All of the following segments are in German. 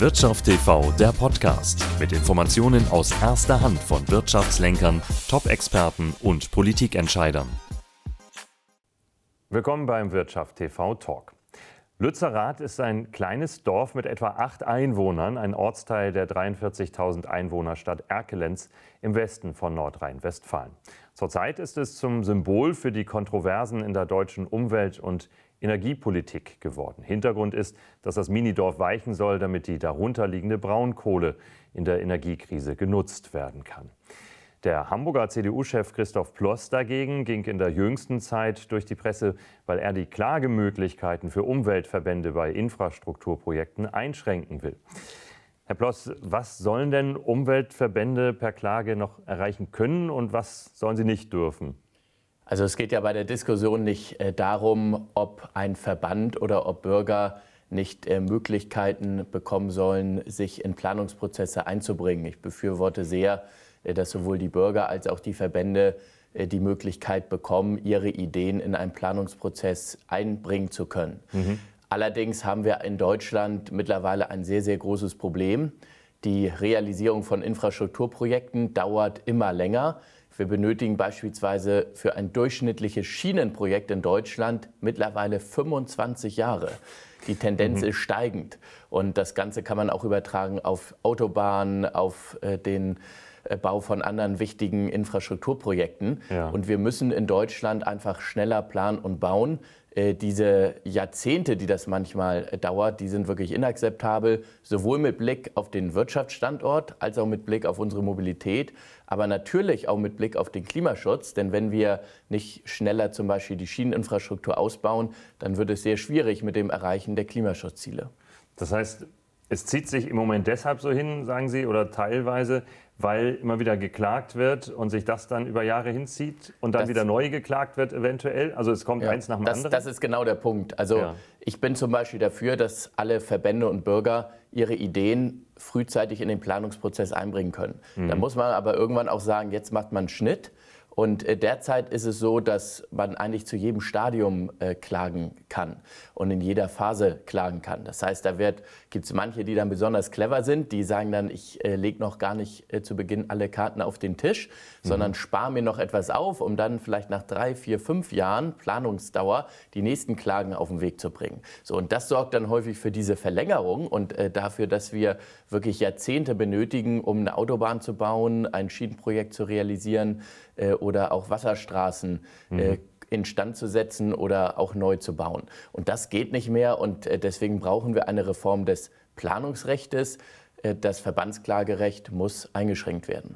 Wirtschaft TV, der Podcast mit Informationen aus erster Hand von Wirtschaftslenkern, Top-Experten und Politikentscheidern. Willkommen beim Wirtschaft TV Talk. Lützerath ist ein kleines Dorf mit etwa 8 Einwohnern, ein Ortsteil der 43.000 Einwohnerstadt Erkelenz im Westen von Nordrhein-Westfalen. Zurzeit ist es zum Symbol für die Kontroversen in der deutschen Umwelt- und Energiepolitik geworden. Hintergrund ist, dass das Minidorf weichen soll, damit die darunterliegende Braunkohle in der Energiekrise genutzt werden kann. Der Hamburger CDU-Chef Christoph Ploss dagegen ging in der jüngsten Zeit durch die Presse, weil er die Klagemöglichkeiten für Umweltverbände bei Infrastrukturprojekten einschränken will. Herr Ploss, was sollen denn Umweltverbände per Klage noch erreichen können und was sollen sie nicht dürfen? Also es geht ja bei der Diskussion nicht darum, ob ein Verband oder ob Bürger nicht Möglichkeiten bekommen sollen, sich in Planungsprozesse einzubringen. Ich befürworte sehr, dass sowohl die Bürger als auch die Verbände die Möglichkeit bekommen, ihre Ideen in einen Planungsprozess einbringen zu können. Allerdings haben wir in Deutschland mittlerweile ein sehr, sehr großes Problem. Die Realisierung von Infrastrukturprojekten dauert immer länger. Wir benötigen beispielsweise für ein durchschnittliches Schienenprojekt in Deutschland mittlerweile 25 Jahre. Die Tendenz ist steigend. Und das Ganze kann man auch übertragen auf Autobahnen, auf den Bau von anderen wichtigen Infrastrukturprojekten. Ja. Und wir müssen in Deutschland einfach schneller planen und bauen. Diese Jahrzehnte, die das manchmal dauert, die sind wirklich inakzeptabel, sowohl mit Blick auf den Wirtschaftsstandort als auch mit Blick auf unsere Mobilität, aber natürlich auch mit Blick auf den Klimaschutz. Denn wenn wir nicht schneller zum Beispiel die Schieneninfrastruktur ausbauen, dann wird es sehr schwierig mit dem Erreichen der Klimaschutzziele. Das heißt, es zieht sich im Moment deshalb so hin, sagen Sie, oder teilweise, weil immer wieder geklagt wird und sich das dann über Jahre hinzieht und dann wieder neu geklagt wird eventuell? Also es kommt eins nach dem anderen? Das ist genau der Punkt. Also ich bin zum Beispiel dafür, dass alle Verbände und Bürger ihre Ideen frühzeitig in den Planungsprozess einbringen können. Da muss man aber irgendwann auch sagen, jetzt macht man einen Schnitt. Und derzeit ist es so, dass man eigentlich zu jedem Stadium klagen kann und in jeder Phase klagen kann. Das heißt, da gibt es manche, die dann besonders clever sind, die sagen dann, ich lege noch gar nicht zu Beginn alle Karten auf den Tisch, sondern spare mir noch etwas auf, um dann vielleicht nach 3, 4, 5 Jahren Planungsdauer die nächsten Klagen auf den Weg zu bringen. So, und das sorgt dann häufig für diese Verlängerung und dafür, dass wir wirklich Jahrzehnte benötigen, um eine Autobahn zu bauen, ein Schienenprojekt zu realisieren, oder auch Wasserstraßen instand zu setzen oder auch neu zu bauen. Und das geht nicht mehr und deswegen brauchen wir eine Reform des Planungsrechts. Das Verbandsklagerecht muss eingeschränkt werden.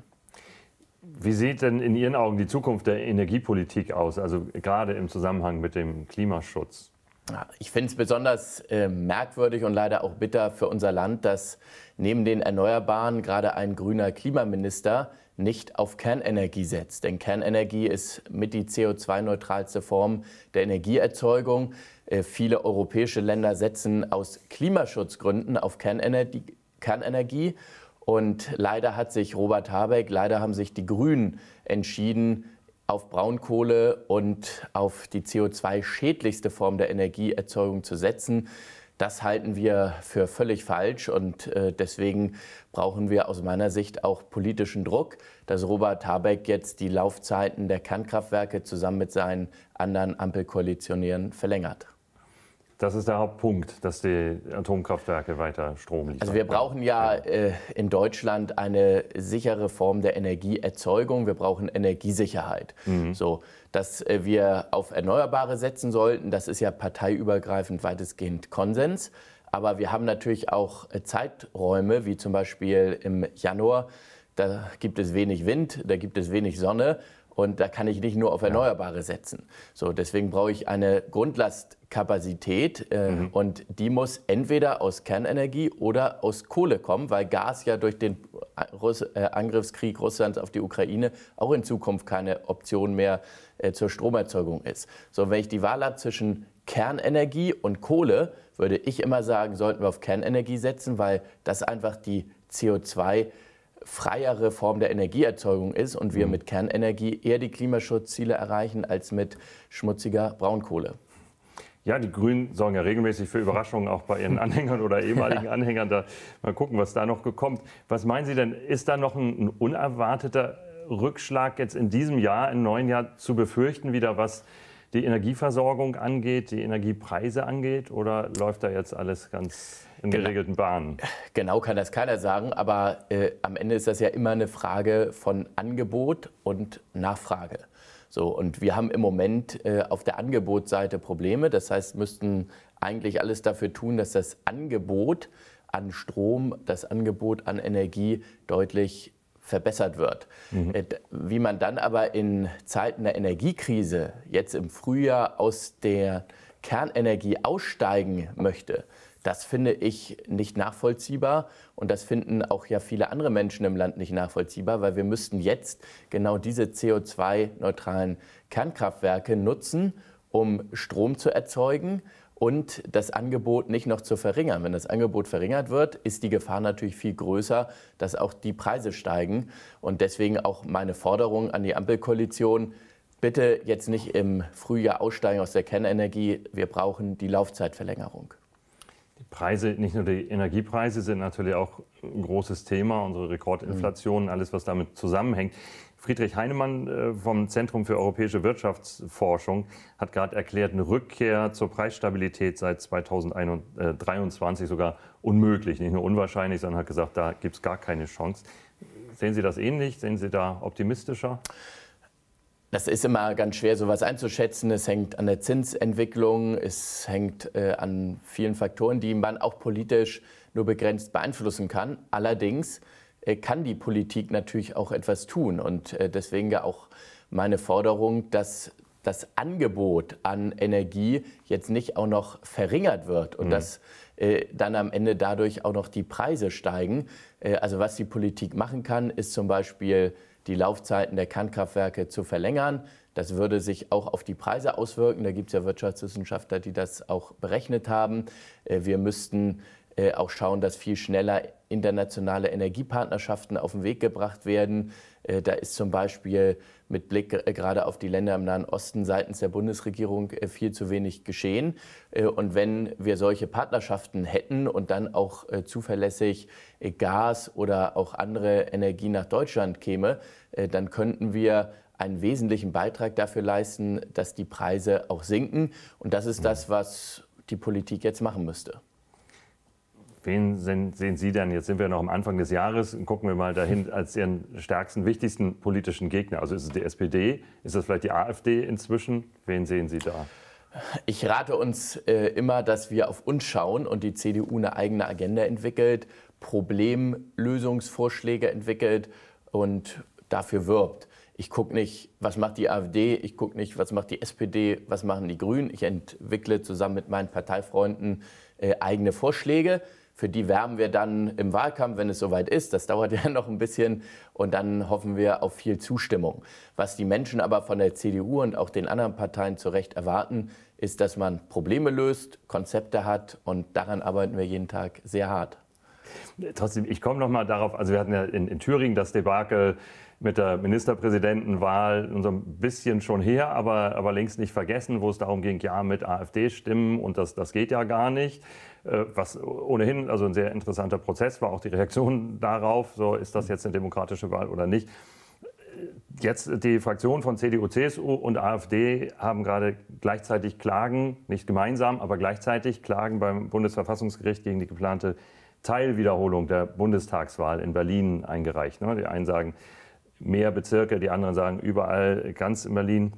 Wie sieht denn in Ihren Augen die Zukunft der Energiepolitik aus, also gerade im Zusammenhang mit dem Klimaschutz? Ich finde es besonders merkwürdig und leider auch bitter für unser Land, dass neben den Erneuerbaren gerade ein grüner Klimaminister nicht auf Kernenergie setzt. Denn Kernenergie ist mit die CO2-neutralste Form der Energieerzeugung. Viele europäische Länder setzen aus Klimaschutzgründen auf Kernenergie. Und leider hat sich Robert Habeck, leider haben sich die Grünen entschieden, auf Braunkohle und auf die CO2-schädlichste Form der Energieerzeugung zu setzen. Das halten wir für völlig falsch und deswegen brauchen wir aus meiner Sicht auch politischen Druck, dass Robert Habeck jetzt die Laufzeiten der Kernkraftwerke zusammen mit seinen anderen Ampelkoalitionären verlängert. Das ist der Hauptpunkt, dass die Atomkraftwerke weiter Strom liefern. Also wir brauchen ja in Deutschland eine sichere Form der Energieerzeugung. Wir brauchen Energiesicherheit. So, dass wir auf Erneuerbare setzen sollten, das ist ja parteiübergreifend weitestgehend Konsens. Aber wir haben natürlich auch Zeiträume, wie zum Beispiel im Januar. Da gibt es wenig Wind, da gibt es wenig Sonne. Und da kann ich nicht nur auf Erneuerbare setzen. So, deswegen brauche ich eine Grundlastkapazität und die muss entweder aus Kernenergie oder aus Kohle kommen, weil Gas ja durch den Angriffskrieg Russlands auf die Ukraine auch in Zukunft keine Option mehr zur Stromerzeugung ist. So, wenn ich die Wahl habe zwischen Kernenergie und Kohle, würde ich immer sagen, sollten wir auf Kernenergie setzen, weil das einfach die CO2 freiere Form der Energieerzeugung ist und wir mit Kernenergie eher die Klimaschutzziele erreichen als mit schmutziger Braunkohle. Ja, die Grünen sorgen ja regelmäßig für Überraschungen, auch bei ihren Anhängern oder ehemaligen Anhängern. Mal gucken, was da noch kommt. Was meinen Sie denn, ist da noch ein unerwarteter Rückschlag jetzt in diesem Jahr, im neuen Jahr zu befürchten, wieder was die Energieversorgung angeht, die Energiepreise angeht? Oder läuft da jetzt alles ganz in geregelten Bahnen? Genau kann das keiner sagen, aber am Ende ist das ja immer eine Frage von Angebot und Nachfrage. So, und wir haben im Moment auf der Angebotsseite Probleme. Das heißt, müssten eigentlich alles dafür tun, dass das Angebot an Strom, das Angebot an Energie deutlich verbessert wird. Wie man dann aber in Zeiten der Energiekrise jetzt im Frühjahr aus der Kernenergie aussteigen möchte, das finde ich nicht nachvollziehbar und das finden auch ja viele andere Menschen im Land nicht nachvollziehbar, weil wir müssten jetzt genau diese CO2-neutralen Kernkraftwerke nutzen, um Strom zu erzeugen und das Angebot nicht noch zu verringern. Wenn das Angebot verringert wird, ist die Gefahr natürlich viel größer, dass auch die Preise steigen. Und deswegen auch meine Forderung an die Ampelkoalition, bitte jetzt nicht im Frühjahr aussteigen aus der Kernenergie. Wir brauchen die Laufzeitverlängerung. Die Preise, nicht nur die Energiepreise, sind natürlich auch ein großes Thema. Unsere Rekordinflation, alles, was damit zusammenhängt. Friedrich Heinemann vom Zentrum für europäische Wirtschaftsforschung hat gerade erklärt, eine Rückkehr zur Preisstabilität seit 2023 sogar unmöglich. Nicht nur unwahrscheinlich, sondern hat gesagt, da gibt es gar keine Chance. Sehen Sie das ähnlich? Sehen Sie da optimistischer? Das ist immer ganz schwer, sowas einzuschätzen. Es hängt an der Zinsentwicklung, es hängt an vielen Faktoren, die man auch politisch nur begrenzt beeinflussen kann. Allerdings kann die Politik natürlich auch etwas tun. Und deswegen ja auch meine Forderung, dass das Angebot an Energie jetzt nicht auch noch verringert wird und dass dann am Ende dadurch auch noch die Preise steigen. Also was die Politik machen kann, ist zum Beispiel die Laufzeiten der Kernkraftwerke zu verlängern. Das würde sich auch auf die Preise auswirken. Da gibt es ja Wirtschaftswissenschaftler, die das auch berechnet haben. Wir müssten auch schauen, dass viel schneller internationale Energiepartnerschaften auf den Weg gebracht werden. Da ist zum Beispiel mit Blick gerade auf die Länder im Nahen Osten seitens der Bundesregierung viel zu wenig geschehen. Und wenn wir solche Partnerschaften hätten und dann auch zuverlässig Gas oder auch andere Energie nach Deutschland käme, dann könnten wir einen wesentlichen Beitrag dafür leisten, dass die Preise auch sinken. Und das ist das, was die Politik jetzt machen müsste. Wen sehen Sie denn, jetzt sind wir noch am Anfang des Jahres, gucken wir mal dahin, als Ihren stärksten, wichtigsten politischen Gegner? Also ist es die SPD, ist das vielleicht die AfD inzwischen? Wen sehen Sie da? Ich rate uns immer, dass wir auf uns schauen und die CDU eine eigene Agenda entwickelt, Problemlösungsvorschläge entwickelt und dafür wirbt. Ich gucke nicht, was macht die AfD, ich gucke nicht, was macht die SPD, was machen die Grünen. Ich entwickle zusammen mit meinen Parteifreunden eigene Vorschläge. Für die werben wir dann im Wahlkampf, wenn es soweit ist. Das dauert ja noch ein bisschen und dann hoffen wir auf viel Zustimmung. Was die Menschen aber von der CDU und auch den anderen Parteien zu Recht erwarten, ist, dass man Probleme löst, Konzepte hat und daran arbeiten wir jeden Tag sehr hart. Trotzdem, ich komme noch mal darauf, also wir hatten ja in Thüringen das Debakel mit der Ministerpräsidentenwahl so ein bisschen schon her, aber längst nicht vergessen, wo es darum ging, ja, mit AfD-Stimmen und das geht ja gar nicht. Was ohnehin also ein sehr interessanter Prozess war, auch die Reaktion darauf, so ist das jetzt eine demokratische Wahl oder nicht. Jetzt die Fraktionen von CDU, CSU und AfD haben gerade gleichzeitig Klagen, nicht gemeinsam, aber gleichzeitig Klagen beim Bundesverfassungsgericht gegen die geplante Teilwiederholung der Bundestagswahl in Berlin eingereicht. Die einen sagen mehr Bezirke, die anderen sagen überall ganz in Berlin.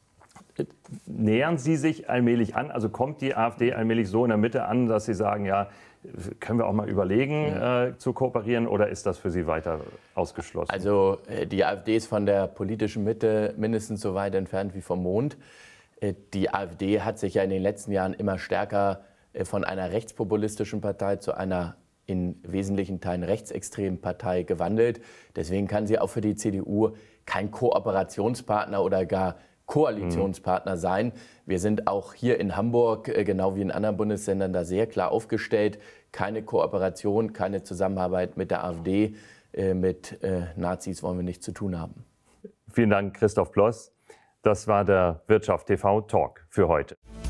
Nähern Sie sich allmählich an? Also kommt die AfD allmählich so in der Mitte an, dass Sie sagen, ja, können wir auch mal überlegen, zu kooperieren, oder ist das für Sie weiter ausgeschlossen? Also die AfD ist von der politischen Mitte mindestens so weit entfernt wie vom Mond. Die AfD hat sich ja in den letzten Jahren immer stärker von einer rechtspopulistischen Partei zu einer in wesentlichen Teilen rechtsextremen Partei gewandelt. Deswegen kann sie auch für die CDU kein Kooperationspartner oder gar Koalitionspartner sein. Wir sind auch hier in Hamburg, genau wie in anderen Bundesländern, da sehr klar aufgestellt. Keine Kooperation, keine Zusammenarbeit mit der AfD. Mit Nazis wollen wir nichts zu tun haben. Vielen Dank, Christoph Ploss. Das war der Wirtschaft TV Talk für heute.